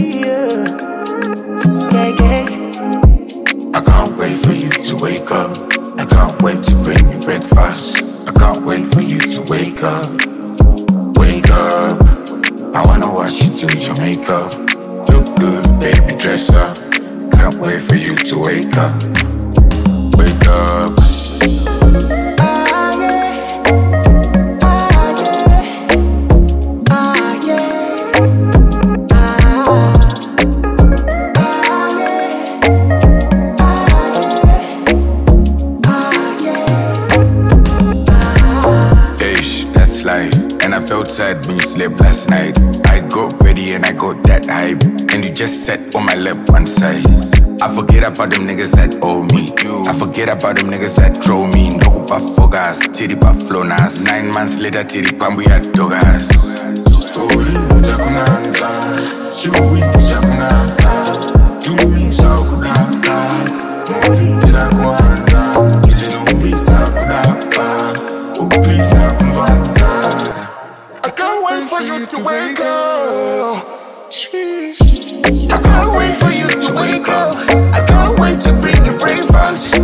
I can't wait for you to wake up. I can't wait to bring you breakfast. I can't wait for you to wake up. Wake up. I wanna watch you do your makeup. Look good, baby, dress up. Can't wait for you to wake up. Wake up. Life. And I felt sad when you slept last night. I got ready and I got that hype, and you just sat on my lap one side. I forget about them niggas that owe me. I forget about them niggas that drove me. Ndogo pa fogas, tiri pa flonas. 9 months later, tiri pambu ya dogas. Story utakunanga, shui utakunanga. Tumi sa ukunanga, mori tira kuanda. Ijinumbi utakunanga, oh please na kumvanta. I can't wait for you to wake up. I can't wait for you to wake up. I can't wait to bring you breakfast.